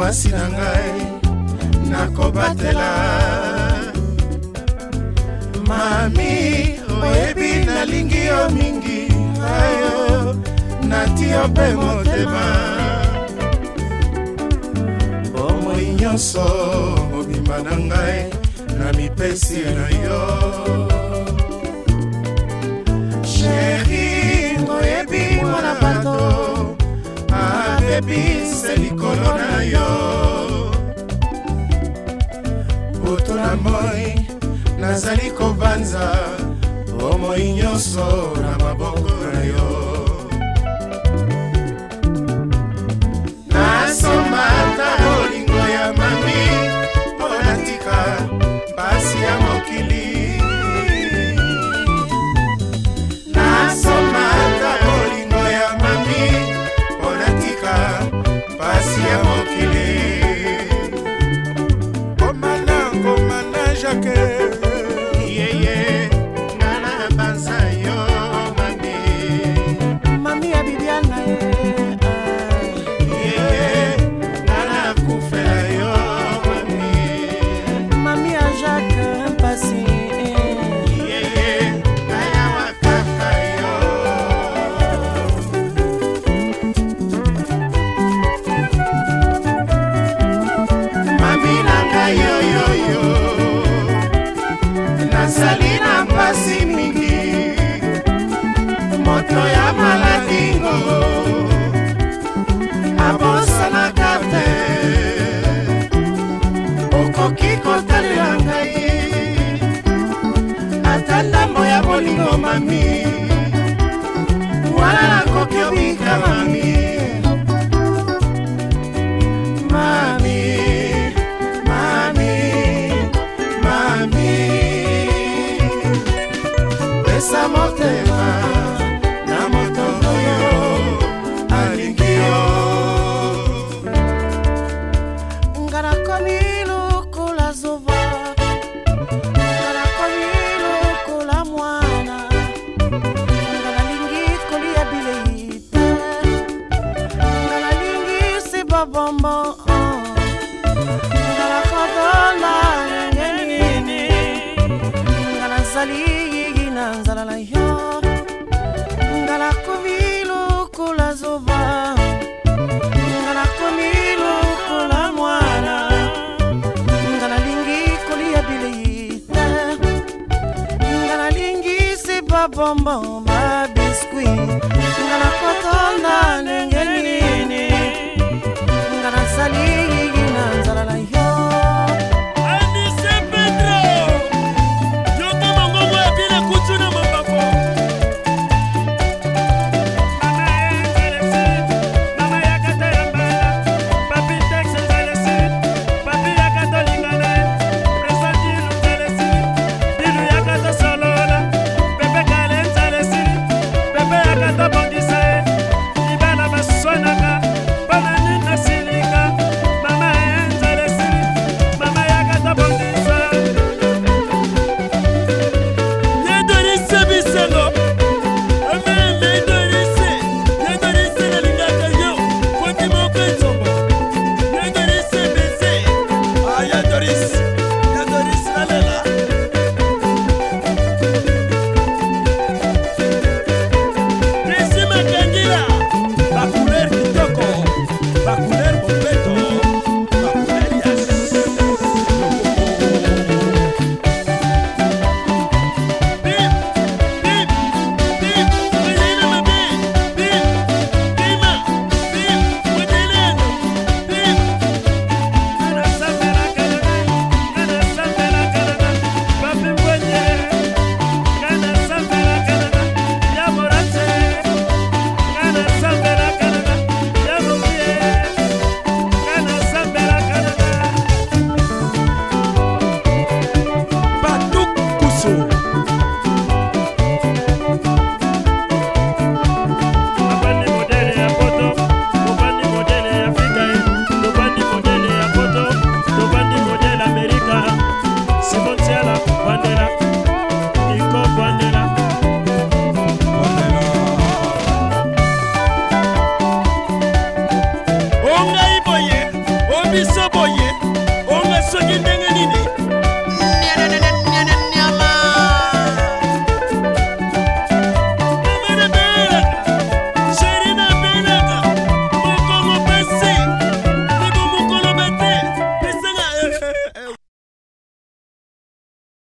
mwasi na ngai nakobatela. Mami oyebi nalingi yo mingi, ayo nati yo mpe motema. Bomoi nyonso mobimba na ngai na mipesi na yo. Chéri oyebi mwana bato abebise likolo na yo. Butu na moi nazali kobanza bomoi nyonso na maboko na yo. Nasomba ata bolingo ya mami mpo natika mpasi ya mokili. Nasomba ata bolingo ya mami mpo natika mpasi ya mokili. Komana Jacques Salina mpasi mingi moto ya maladingo abosa na karte okoki kotalela ngai ata ndambo ya bolingo mami wana nakoki obika mami. Pesa motema na moto oyo alingi yo. Ngana komi lokola zova, ngana komi lokola mwana, ngana lingi kolia bileite, ngana lingi si babombo, ngana kodola ngenini, ngana zali nzala la yo. Ngala komilo kula zova, ngala komilo kula mwana, ngala lingi kolia bileite, ngala lingi si babombo ba biscuit, ngala kotonda nengenini, ngala sali nzala la yo. biso boye